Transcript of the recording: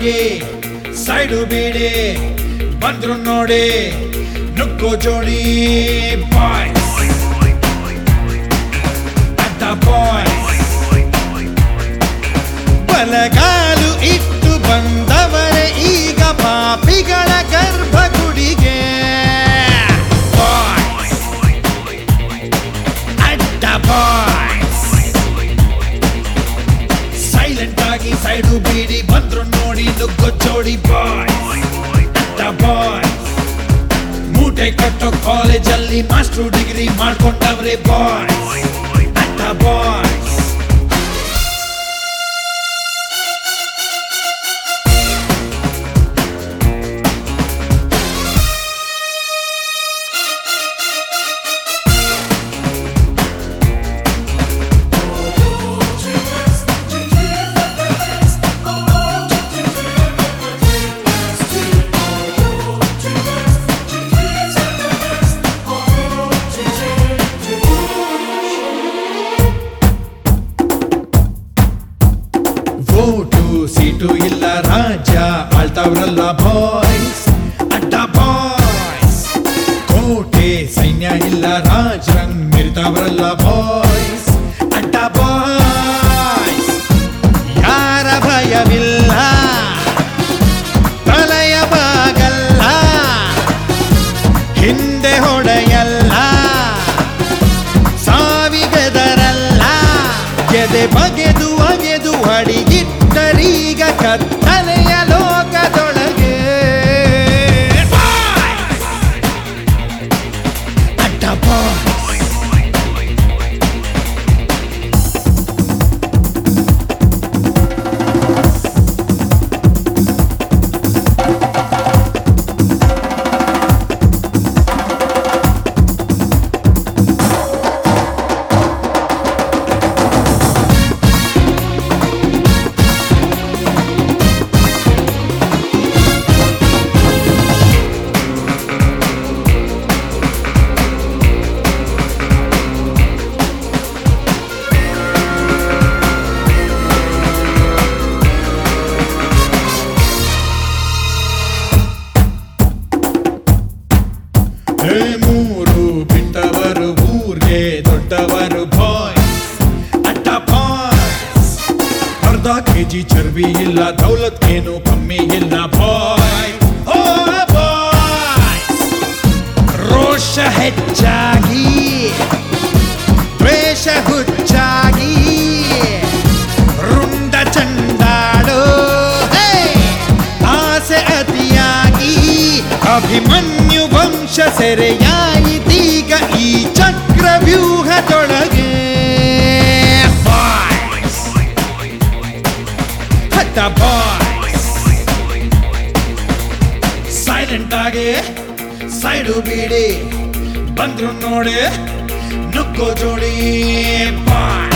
ಆಗಿ ಸೈಡು ಬೀಡಿ ಬಂದ್ರು ನೋಡಿ ನುಕ್ಕೋ ಜೋಡಿ ಬಾಯ್ಸ್ ಅಡ್ಡ ಬಾಯ್ಸ್ ಬಲಗಾಲು ಇಟ್ಟು ಬಂದವರೇ ಈಗ ಪಾಪಿಗಳ ಗರ್ಭಗುಡಿಗೆ ಬಾಯ್ಸ್ ಅಡ್ಡ ಬಾಯ್ಸ್ ಸೈಲೆಂಟ್ ಆಗಿ ಸೈಡು ಬೀಡಿ ಬಂದ್ರು ನೋಡಿ ನುಗ್ಗೋ ಜೋಡಿ ಬಾಯ್ಸ್ ಅಡ್ಡ ಬಾಯ್ಸ್ ಮೂಟೆ ಕಟ್ಟೋ ಕಾಲೇಜಲ್ಲಿ ಮಾಸ್ಟರ್ ಡಿಗ್ರಿ ಮಾಡ್ಕೊಂಡವ್ರೆ ಬಾಯ್ಸ್ ಅಡ್ಡ ಬಾಯ್ಸ್ ಓಟು ಸೀಟು ಇಲ್ಲ ರಾಜ್ಯ ಆಳ್ತವ್ರಲ್ಲ ಬಾಯ್ಸ್ ಅಡ್ಡ ಬಾಯ್ಸ್ ಕೋಟೆ ಸೈನ್ಯ ಇಲ್ಲ ರಾಜರಂಗ್ ಮಿರ್ದವ್ರಲ್ಲ ಬಾಯ್ಸ್ ಅಡ್ಡ ಬಾಯ್ಸ್ ಯಾರ ಭಯವಿಲ್ಲ ಪ್ರಲಯವಾಗಲ್ಲ ಹಿಂದೆ ಹೊಡೆಯಲ್ಲ ಸಾವಿಗೆದರಲ್ಲ ಎದೆ ಬಗೆದು ಅಗೆದು ಅಡಿಗಿಟ್ಟರೀಗ ಕತ್ತಲೆಯ ಲೋಕದೊಳಗೆ ಅಡ್ಡ ಬಾಯ್ಸ್ ಮೂರು ಬಿಟ್ಟವರು ಊರ್ಗೆ ದೊಡ್ಡವರು ಬಾಯ್ಸ್ ಅಡ್ಡ ಬಾಯ್ಸ್ ಅರ್ಧ ಕೆಜಿ ಚರ್ಬಿ ಇಲ್ಲ ದೌಲತ್ ಏನು ಕಮ್ಮಿ ಇಲ್ಲ ಬಾಯ್ ಓ ಬಾಯ್ಸ್ ರೋಷ ಹೆಚ್ಚಾಗಿ ದ್ವೇಷ ಹುಚ್ಚಾಗಿ ರುಂಡ ಚಂಡಾಡೋ ಆಸೆ ಅತಿಯಾಗಿ ಅಭಿಮನ್ಯು ವಂಶ ಸೆರೆಯಾಯಿತೀಗ ಈ ಚಕ್ರವ್ಯೂಹದೊಳಗೆ ಬಾಯ್ಸ್ ಅಡ್ಡ ಬಾಯ್ಸ್ ಸೈಲೆಂಟ್ ಆಗಿ ಸೈಡು ಬೀಡಿ ಬಂದ್ರು ನೋಡಿ ನುಗ್ಗೋ ಜೋಡಿ ಬಾಯ್